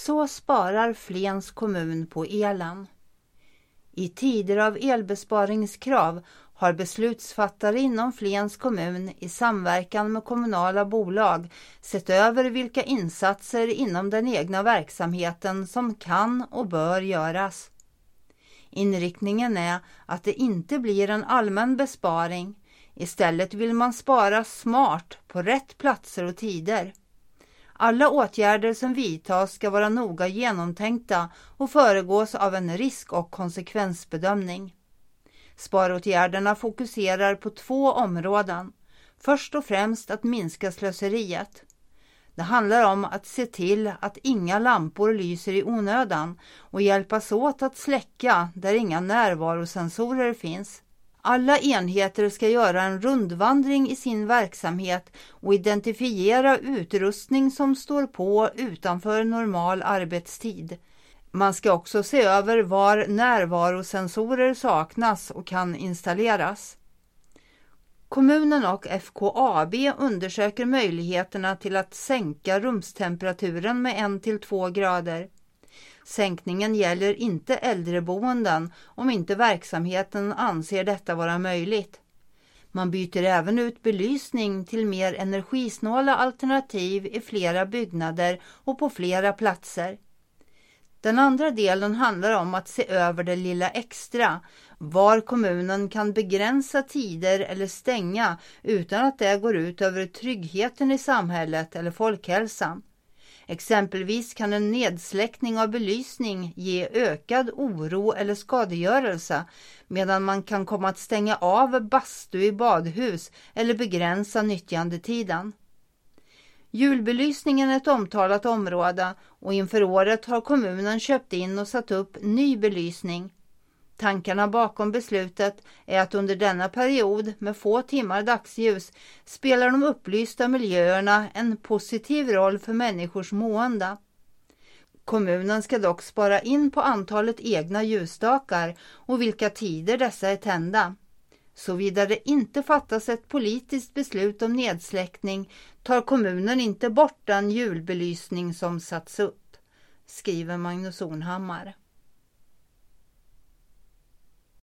Så sparar Flens kommun på elen. I tider av elbesparingskrav har beslutsfattare inom Flens kommun i samverkan med kommunala bolag sett över vilka insatser inom den egna verksamheten som kan och bör göras. Inriktningen är att det inte blir en allmän besparing. Istället vill man spara smart på rätt platser och tider. Alla åtgärder som vidtas ska vara noga genomtänkta och föregås av en risk- och konsekvensbedömning. Sparåtgärderna fokuserar på 2 områden. Först och främst att minska slöseriet. Det handlar om att se till att inga lampor lyser i onödan och hjälpas åt att släcka där inga närvarosensorer finns. Alla enheter ska göra en rundvandring i sin verksamhet och identifiera utrustning som står på utanför normal arbetstid. Man ska också se över var närvarosensorer saknas och kan installeras. Kommunen och FKAB undersöker möjligheterna till att sänka rumstemperaturen med 1-2 grader. Sänkningen gäller inte äldreboenden om inte verksamheten anser detta vara möjligt. Man byter även ut belysning till mer energisnåla alternativ i flera byggnader och på flera platser. Den andra delen handlar om att se över det lilla extra, var kommunen kan begränsa tider eller stänga utan att det går ut över tryggheten i samhället eller folkhälsan. Exempelvis kan en nedsläckning av belysning ge ökad oro eller skadegörelse, medan man kan komma att stänga av bastu i badhus eller begränsa nyttjandetiden. Julbelysningen är ett omtalat område och inför året har kommunen köpt in och satt upp ny belysning. Tankarna bakom beslutet är att under denna period med få timmar dagsljus spelar de upplysta miljöerna en positiv roll för människors mående. Kommunen ska dock spara in på antalet egna ljusstakar och vilka tider dessa är tända. Såvida det inte fattas ett politiskt beslut om nedsläckning tar kommunen inte bort den julbelysning som satts upp, skriver Magnus Ornhammar.